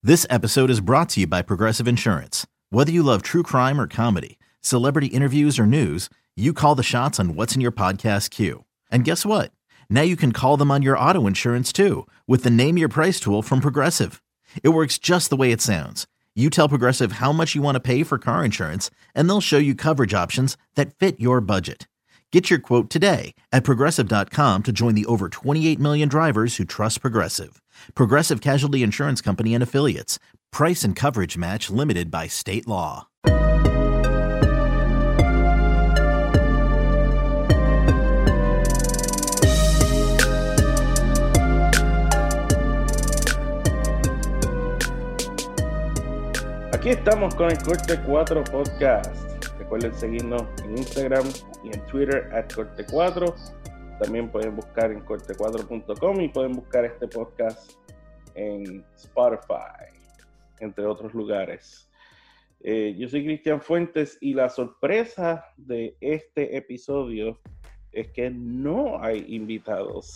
This episode is brought to you by Progressive Insurance. Whether you love true crime or comedy, celebrity interviews or news, you call the shots on what's in your podcast queue. And guess what? Now you can call them on your auto insurance too with the Name Your Price tool from Progressive. It works just the way it sounds. You tell Progressive how much you want to pay for car insurance, and they'll show you coverage options that fit your budget. Get your quote today at Progressive.com to join the over 28 million drivers who trust Progressive. Progressive Casualty Insurance Company and Affiliates. Price and coverage match limited by state law. Aquí estamos con el Corte 4 Podcast. Recuerden seguirnos en Instagram y en Twitter @Corte4. También pueden buscar en corte4.com y pueden buscar este podcast en Spotify, entre otros lugares. Yo soy Cristian Fuentes y la sorpresa de este episodio es que no hay invitados.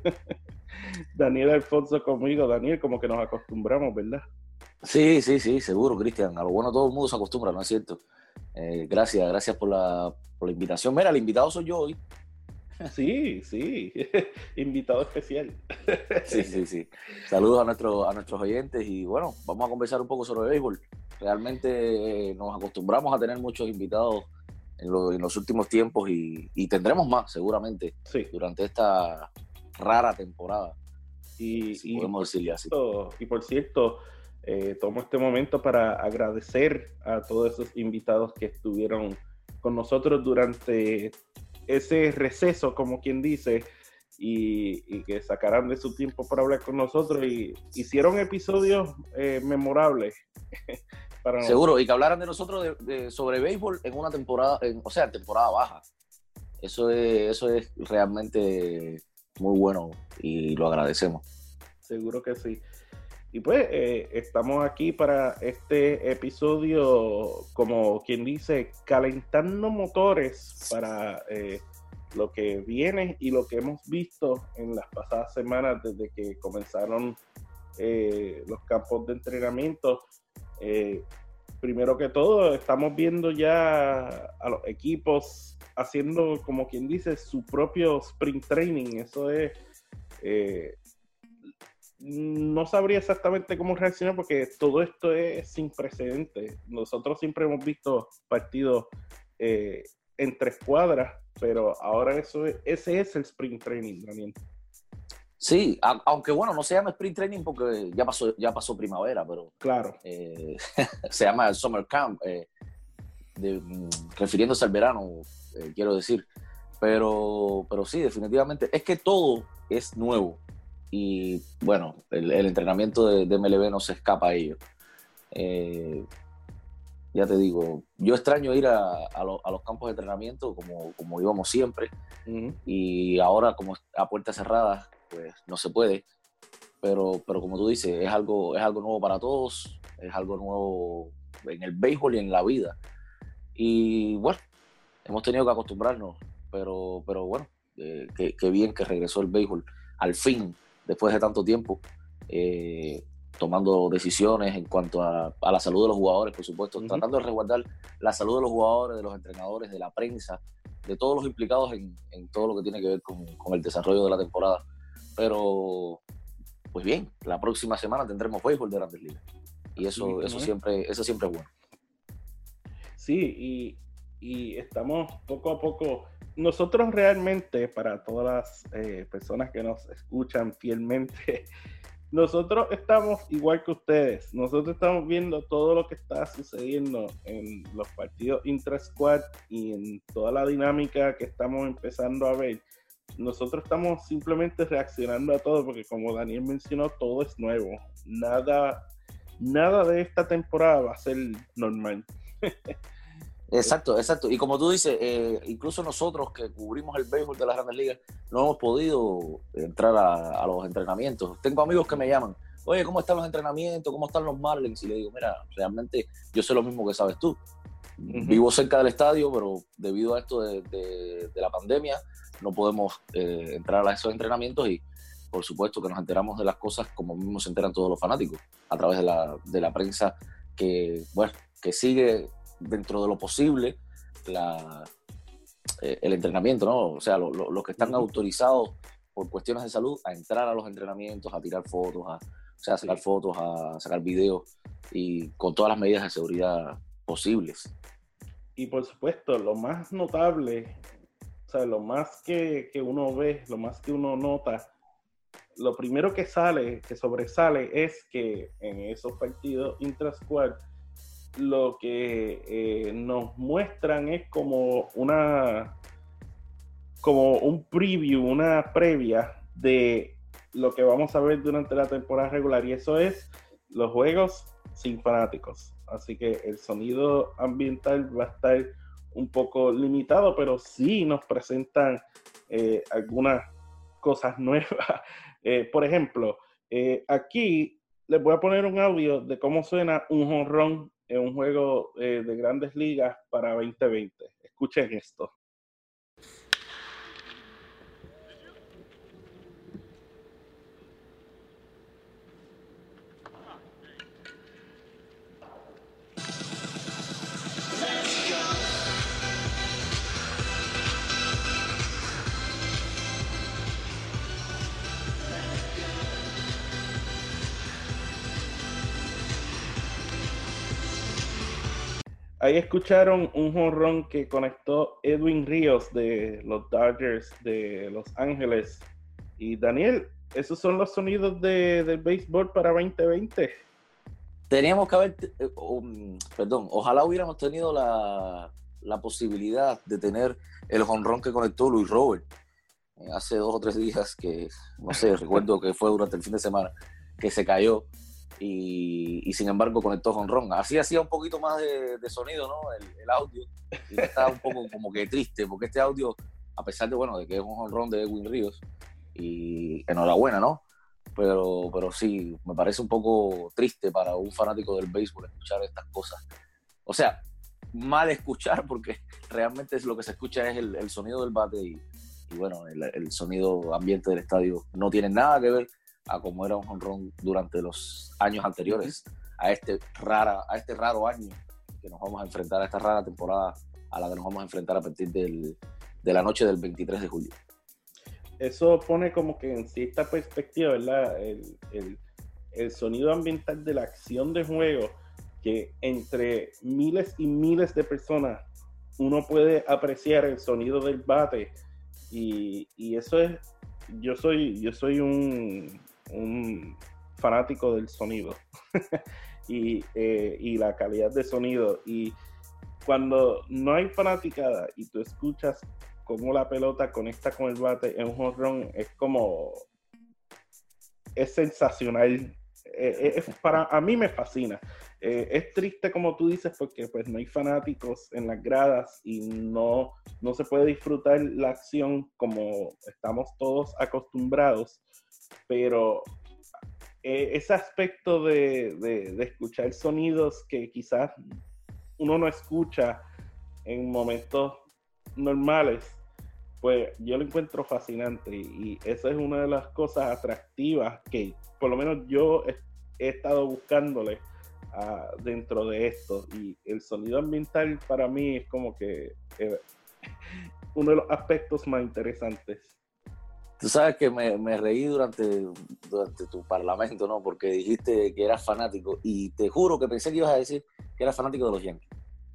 Daniel Alfonso conmigo. Daniel, como que nos acostumbramos, ¿verdad? Sí, seguro, Cristian. A lo bueno todo el mundo se acostumbra, ¿no es cierto? Gracias por la invitación. Mira, el invitado soy yo hoy. Sí, invitado especial. Sí. Saludos a nuestros oyentes y bueno, vamos a conversar un poco sobre béisbol. Realmente nos acostumbramos a tener muchos invitados en los últimos tiempos y tendremos más seguramente durante esta rara temporada. Si podemos decirle así. Y por cierto, tomo este momento para agradecer a todos esos invitados que estuvieron con nosotros durante ese receso, como quien dice, y que sacarán de su tiempo para hablar con nosotros y hicieron episodios memorables para nosotros. Seguro, y que hablaran de nosotros sobre béisbol en una temporada, temporada baja. Eso es realmente muy bueno y lo agradecemos. Seguro que sí. Y pues estamos aquí para este episodio, como quien dice, calentando motores para lo que viene y lo que hemos visto en las pasadas semanas desde que comenzaron los campos de entrenamiento. Primero que todo, estamos viendo ya a los equipos haciendo, como quien dice, su propio sprint training. Eso es... no sabría exactamente cómo reaccionar porque todo esto es sin precedentes. Nosotros siempre hemos visto partidos entre escuadras, pero ahora ese es el sprint training, Daniel. Sí, aunque bueno, no se llama sprint training porque ya pasó primavera, pero claro. Se llama el summer camp, refiriéndose al verano, quiero decir. Pero sí, definitivamente, es que todo es nuevo. Y bueno, el entrenamiento de MLB no se escapa a ello. Ya te digo, yo extraño ir a los campos de entrenamiento como íbamos siempre. Uh-huh. Y ahora, como a puertas cerradas, pues no se puede. Pero como tú dices, es algo nuevo para todos, es algo nuevo en el béisbol y en la vida. Y bueno, hemos tenido que acostumbrarnos, pero bueno, qué bien que regresó el béisbol al fin. Después de tanto tiempo, tomando decisiones en cuanto a la salud de los jugadores, por supuesto, uh-huh. Tratando de resguardar la salud de los jugadores, de los entrenadores, de la prensa, de todos los implicados en todo lo que tiene que ver con el desarrollo de la temporada. Pero, pues bien, la próxima semana tendremos béisbol de Grandes Ligas. Y eso siempre es bueno. Sí, y estamos poco a poco... Nosotros realmente, para todas las personas que nos escuchan fielmente, nosotros estamos igual que ustedes. Nosotros estamos viendo todo lo que está sucediendo en los partidos intra-squad y en toda la dinámica que estamos empezando a ver. Nosotros estamos simplemente reaccionando a todo porque, como Daniel mencionó, todo es nuevo. Nada de esta temporada va a ser normal. Exacto. Y como tú dices, incluso nosotros que cubrimos el béisbol de las Grandes Ligas no hemos podido entrar a los entrenamientos. Tengo amigos que me llaman, oye, ¿cómo están los entrenamientos? ¿Cómo están los Marlins? Y le digo, mira, realmente yo sé lo mismo que sabes tú. Uh-huh. Vivo cerca del estadio, pero debido a esto de la pandemia no podemos entrar a esos entrenamientos y por supuesto que nos enteramos de las cosas como mismo se enteran todos los fanáticos, a través de la prensa que sigue dentro de lo posible el entrenamiento, ¿no? O sea, los que están autorizados por cuestiones de salud a entrar a los entrenamientos, a tirar fotos, a sacar fotos, a sacar videos y con todas las medidas de seguridad posibles. Y por supuesto, lo más notable, o sea, lo más que uno ve, lo más que uno nota, lo primero que sobresale es que en esos partidos intra-squad lo que nos muestran es como un preview, una previa de lo que vamos a ver durante la temporada regular, y eso es los juegos sin fanáticos. Así que el sonido ambiental va a estar un poco limitado, pero sí nos presentan algunas cosas nuevas. Por ejemplo, aquí les voy a poner un audio de cómo suena un jonrón en un juego de Grandes Ligas para 2020. Escuchen esto. Ahí escucharon un jonrón que conectó Edwin Ríos de los Dodgers de Los Ángeles. Y Daniel, esos son los sonidos del béisbol para 2020. Teníamos que haber, ojalá hubiéramos tenido la posibilidad de tener el jonrón que conectó Luis Robert hace 2 o 3 días, que no sé, recuerdo que fue durante el fin de semana, que se cayó. Y sin embargo conectó jonrón. Así hacía un poquito más de sonido, ¿no? El audio. Y estaba un poco como que triste, porque este audio, a pesar de que es un jonrón de Edwin Ríos, y enhorabuena, ¿no? Pero sí, me parece un poco triste para un fanático del béisbol escuchar estas cosas. O sea, mal escuchar, porque realmente lo que se escucha es el sonido del bate y bueno, el sonido ambiente del estadio no tiene nada que ver a como era un jonrón durante los años anteriores a este raro año que nos vamos a enfrentar, a esta rara temporada a la que nos vamos a enfrentar a partir de la noche del 23 de julio. Eso pone como que en cierta perspectiva, ¿verdad? El sonido ambiental de la acción de juego, que entre miles y miles de personas uno puede apreciar el sonido del bate, y eso es, yo soy un fanático del sonido y la calidad de sonido, y cuando no hay fanaticada y tú escuchas cómo la pelota conecta con el bate en un jonrón, es sensacional. A mí me fascina. Es triste, como tú dices, porque pues no hay fanáticos en las gradas y no se puede disfrutar la acción como estamos todos acostumbrados, pero ese aspecto de escuchar sonidos que quizás uno no escucha en momentos normales, pues yo lo encuentro fascinante, y esa es una de las cosas atractivas que por lo menos yo he estado buscándole dentro de esto, y el sonido ambiental para mí es como que uno de los aspectos más interesantes. Tú sabes que me reí durante tu parlamento, ¿no? Porque dijiste que eras fanático, y te juro que pensé que ibas a decir que eras fanático de los Yankees.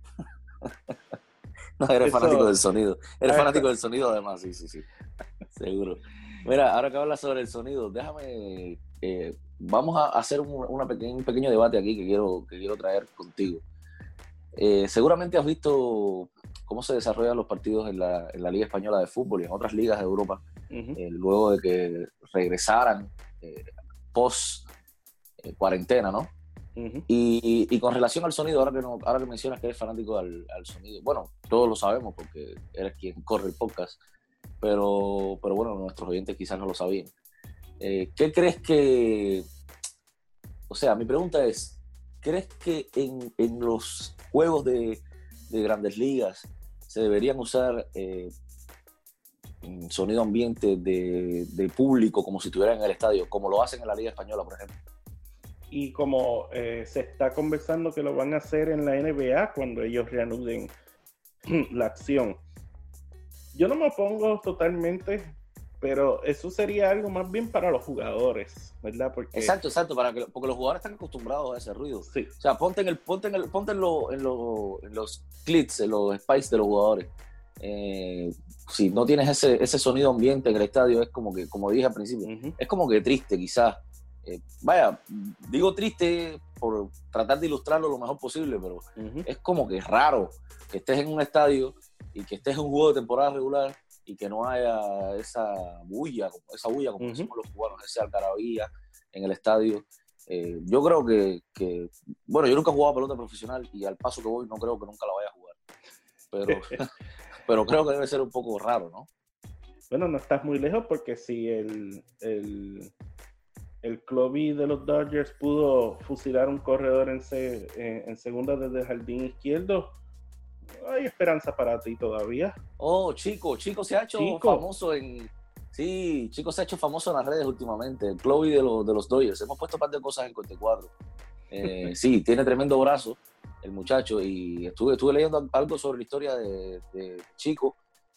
No, eres fanático del sonido. Eres fanático del sonido, además, sí. Seguro. Mira, ahora que hablas sobre el sonido, déjame... vamos a hacer un pequeño debate aquí que quiero traer contigo. Seguramente has visto cómo se desarrollan los partidos en la Liga Española de Fútbol y en otras ligas de Europa, luego de que regresaran post cuarentena, ¿no? Y con relación al sonido, ahora que mencionas que eres fanático al sonido, bueno, todos lo sabemos porque eres quien corre el podcast, pero bueno, nuestros oyentes quizás no lo sabían. ¿Qué crees que... O sea, mi pregunta es, ¿crees que en los juegos de Grandes Ligas se deberían usar sonido ambiente de público como si estuvieran en el estadio, como lo hacen en la Liga Española, por ejemplo. Y como se está conversando que lo van a hacer en la NBA cuando ellos reanuden la acción. Yo no me opongo totalmente, pero eso sería algo más bien para los jugadores, ¿verdad? Porque... Exacto, porque los jugadores están acostumbrados a ese ruido. Sí. O sea, ponte en los clips, en los spikes de los jugadores. Si no tienes ese sonido ambiente en el estadio, es como que, como dije al principio, es como que triste quizás. Digo triste por tratar de ilustrarlo lo mejor posible, pero es como que raro que estés en un estadio y que estés en un juego de temporada regular y que no haya esa bulla como decimos los cubanos, esa algarabía en el estadio. Yo creo que bueno, yo nunca he jugado pelota profesional y al paso que voy no creo que nunca la vaya a jugar, pero creo que debe ser un poco raro, ¿no? Bueno, no estás muy lejos porque si el club de los Dodgers pudo fusilar un corredor en segunda desde el jardín izquierdo, hay esperanza para ti todavía. Chico se ha hecho famoso Chico se ha hecho famoso en las redes últimamente, el club de los Dodgers. Hemos puesto un par de cosas en Corte Cuatro. Sí, tiene tremendo brazo el muchacho y estuve leyendo algo sobre la historia de Chico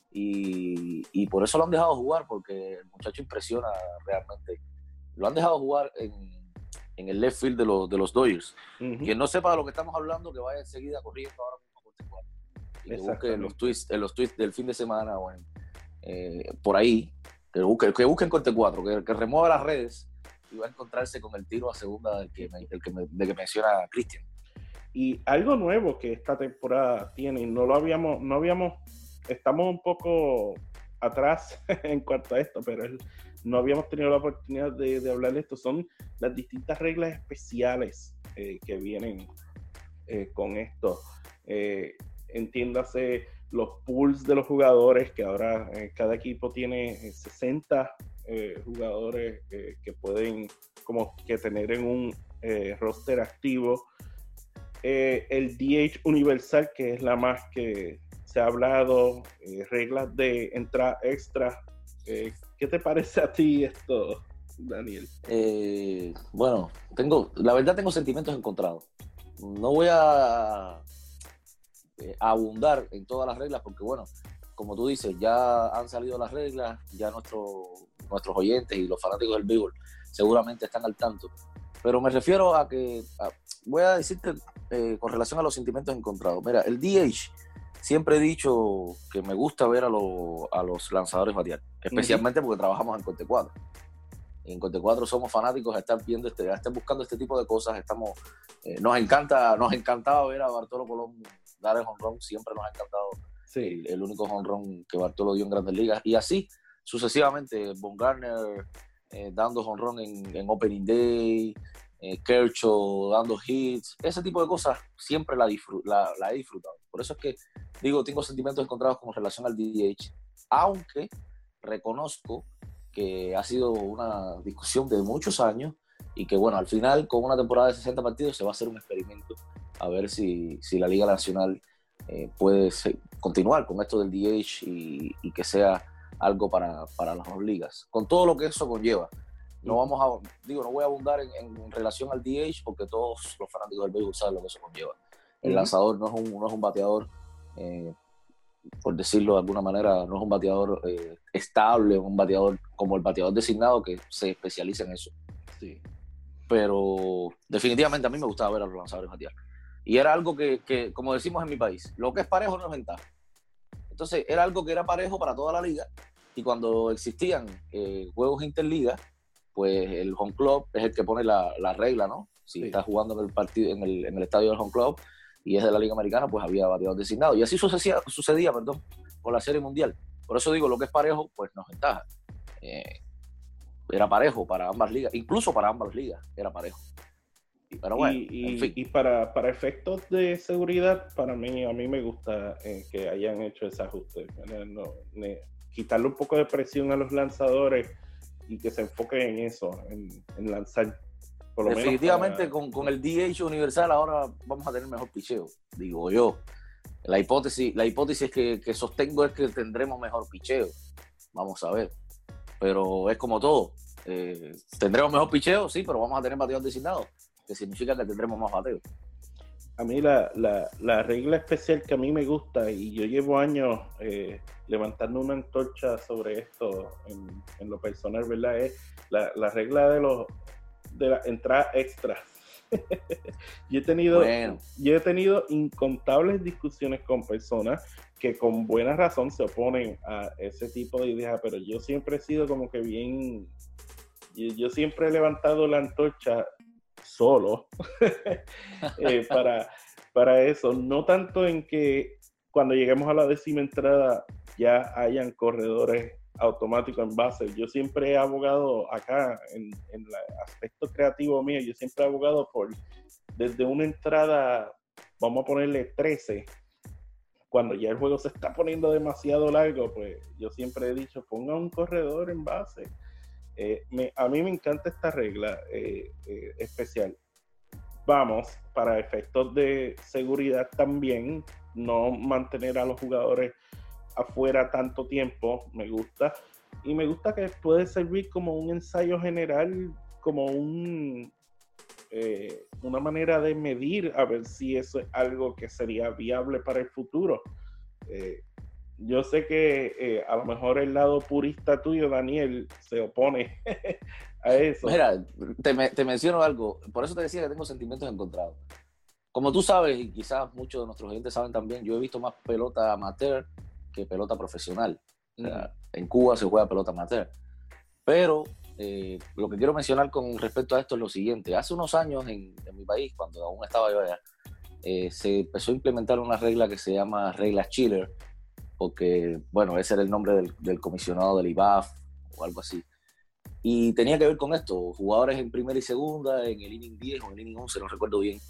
y por eso lo han dejado jugar, porque el muchacho impresiona realmente. Lo han dejado jugar en el left field de los Dodgers. Quien no sepa de lo que estamos hablando, que vaya enseguida corriendo ahora mismo con Corte Cuatro y que busque en los tweets del fin de semana o por ahí, que busque en Corte Cuatro, que remueva las redes y va a encontrarse con el tiro a segunda del que menciona Cristian. Y algo nuevo que esta temporada tiene, estamos un poco atrás en cuanto a esto, pero no habíamos tenido la oportunidad de hablar de esto, son las distintas reglas especiales que vienen con esto. Entiéndase los pools de los jugadores, que ahora cada equipo tiene 60 jugadores que pueden como que tener en un roster activo. El DH universal, que es la más que se ha hablado, reglas de entrada extra. ¿Qué te parece a ti esto, Daniel? Bueno, la verdad tengo sentimientos encontrados. No voy a abundar en todas las reglas porque, bueno, como tú dices, ya han salido las reglas, ya nuestros oyentes y los fanáticos del béisbol seguramente están al tanto. Pero me refiero a que, voy a decirte con relación a los sentimientos encontrados. Mira, el DH, siempre he dicho que me gusta ver a los lanzadores batear, especialmente porque trabajamos en Corte Cuatro. En Corte Cuatro somos fanáticos a estar buscando este tipo de cosas. Nos encantaba ver a Bartolo Colón dar el jonrón, siempre nos ha encantado. Sí. El único jonrón que Bartolo dio en Grandes Ligas, y así sucesivamente. Bumgarner dando jonrón en Opening Day, Kershaw dando hits, ese tipo de cosas siempre la he disfrutado. Por eso es que digo, tengo sentimientos encontrados con relación al DH, aunque reconozco que ha sido una discusión de muchos años y que, bueno, al final con una temporada de 60 partidos se va a hacer un experimento a ver si la Liga Nacional puede continuar con esto del DH y que sea algo para las dos ligas, con todo lo que eso conlleva. No voy a abundar en relación al DH porque todos los fanáticos del béisbol saben lo que eso conlleva. El lanzador no es un bateador, por decirlo de alguna manera, no es un bateador estable, un bateador como el bateador designado que se especializa en eso. Sí. Pero definitivamente a mí me gustaba ver a los lanzadores batear. Y era algo que, como decimos en mi país, lo que es parejo no es ventaja. Entonces era algo que era parejo para toda la liga, y cuando existían juegos interliga, pues el home club es el que pone la regla, ¿no? Si estás jugando en el partido, en el estadio del home club y es de la Liga Americana, pues había bateador designado. Y así sucedía con la Serie Mundial. Por eso digo, lo que es parejo, pues no es ventaja. Era parejo para ambas ligas, incluso para ambas ligas era parejo. Pero bueno, en fin. Y para efectos de seguridad, a mí me gusta que hayan hecho ese ajuste. Quitarle un poco de presión a los lanzadores y que se enfoquen en eso, en lanzar. Por lo definitivamente menos con el DH universal ahora vamos a tener mejor picheo, digo yo. La hipótesis que sostengo es que tendremos mejor picheo. vamos a ver. Pero es como todo. ¿Tendremos mejor picheo? Sí, pero vamos a tener bateadores designados, que significa que tendremos más bateos. A mí la regla especial que a mí me gusta, y yo llevo años levantando una antorcha sobre esto en lo personal, ¿verdad? Es la regla de las entradas extras. Yo he tenido incontables discusiones con personas que con buena razón se oponen a ese tipo de ideas, pero yo siempre he sido como que bien, yo siempre he levantado la antorcha solo para eso, no tanto en que cuando lleguemos a la 10ª entrada ya hayan corredores automáticos en base. Yo siempre he abogado acá en el aspecto creativo mío, yo siempre he abogado por desde una entrada, vamos a ponerle 13, cuando ya el juego se está poniendo demasiado largo, pues yo siempre he dicho, ponga un corredor en base. A mí me encanta esta regla especial. Vamos, para efectos de seguridad también, no mantener a los jugadores afuera tanto tiempo, me gusta. Y me gusta que puede servir como un ensayo general, como una manera de medir a ver si eso es algo que sería viable para el futuro. Yo sé que a lo mejor el lado purista tuyo, Daniel, se opone a eso. Mira, te menciono algo, por eso te decía que tengo sentimientos encontrados. Como tú sabes, y quizás muchos de nuestros oyentes saben también, yo he visto más pelota amateur que pelota profesional. O sea, en Cuba se juega pelota amateur. Pero lo que quiero mencionar con respecto a esto es lo siguiente. Hace unos años en mi país, cuando aún estaba yo allá, se empezó a implementar una regla que se llama regla Chiller, porque, bueno, ese era el nombre del comisionado del IBAF o algo así. Y tenía que ver con esto, jugadores en primera y segunda, en el inning 10 o en el inning 11, no recuerdo bien,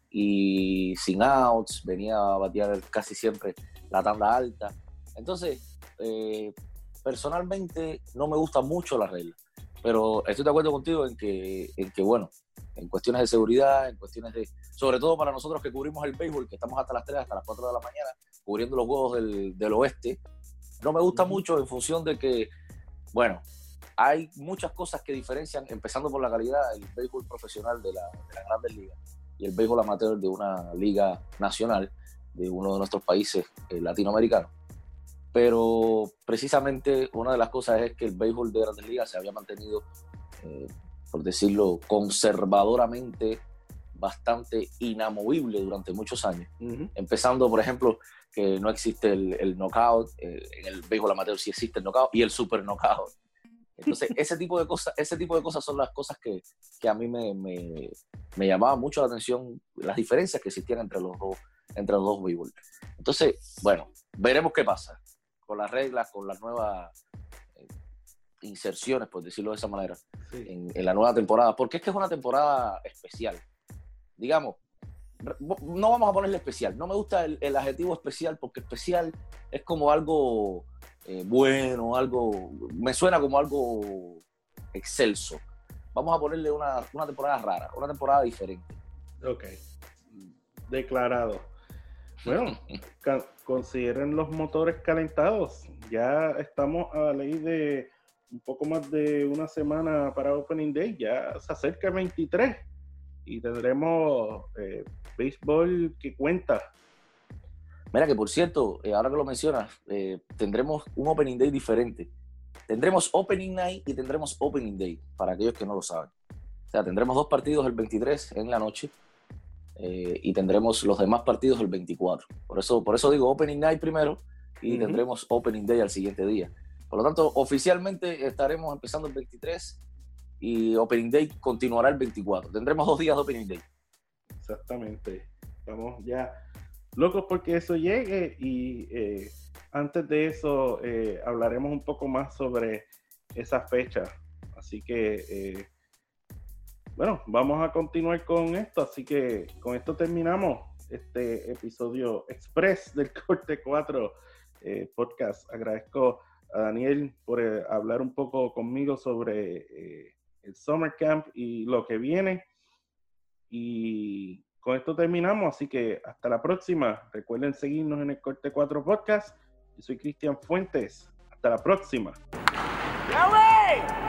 y sin outs, venía a batear casi siempre la tanda alta. Entonces, personalmente no me gusta mucho la regla, pero estoy de acuerdo contigo en que bueno, en cuestiones de seguridad, en cuestiones de, sobre todo para nosotros que cubrimos el béisbol, que estamos hasta las 3, hasta las 4 de la mañana, cubriendo los juegos del oeste, no me gusta mucho en función de que, bueno, hay muchas cosas que diferencian, empezando por la calidad, el béisbol profesional de las grandes ligas y el béisbol amateur de una liga nacional de uno de nuestros países latinoamericanos. Pero precisamente una de las cosas es que el béisbol de grandes ligas se había mantenido, por decirlo, conservadoramente bastante inamovible durante muchos años. Empezando, por ejemplo, que no existe el knockout, en el béisbol amateur sí existe el knockout y el super knockout. Entonces, ese tipo de cosas son las cosas que a mí me llamaban mucho la atención, las diferencias que existían entre los dos béisbol. Entonces, bueno, veremos qué pasa con las reglas, con las nuevas inserciones, por decirlo de esa manera, sí, en la nueva temporada, porque es que es una temporada especial. Digamos, no vamos a ponerle especial, no me gusta el adjetivo especial, porque especial es como algo bueno, me suena como algo excelso. Vamos a ponerle una temporada rara, una temporada diferente. Ok, declarado. Bueno, consideren los motores calentados. Ya estamos a la ley de un poco más de una semana para Opening Day. Ya se acerca el 23 y tendremos béisbol que cuenta. Mira que, por cierto, ahora que lo mencionas, tendremos un Opening Day diferente. Tendremos Opening Night y tendremos Opening Day, para aquellos que no lo saben. O sea, tendremos 2 partidos el 23 en la noche y tendremos los demás partidos el 24. Por eso digo Opening Night primero y tendremos Opening Day al siguiente día. Por lo tanto, oficialmente estaremos empezando el 23 y Opening Day continuará el 24. Tendremos 2 días de Opening Day. Exactamente. Estamos ya locos porque eso llegue y antes de eso hablaremos un poco más sobre esa fecha. Así que bueno, vamos a continuar con esto. Así que con esto terminamos este episodio express del Corte 4 podcast. Agradezco a Daniel por hablar un poco conmigo sobre el Summer Camp y lo que viene. Y con esto terminamos, así que hasta la próxima. Recuerden seguirnos en el Corte 4 Podcast. Yo soy Cristian Fuentes. Hasta la próxima. ¡Ya, güey!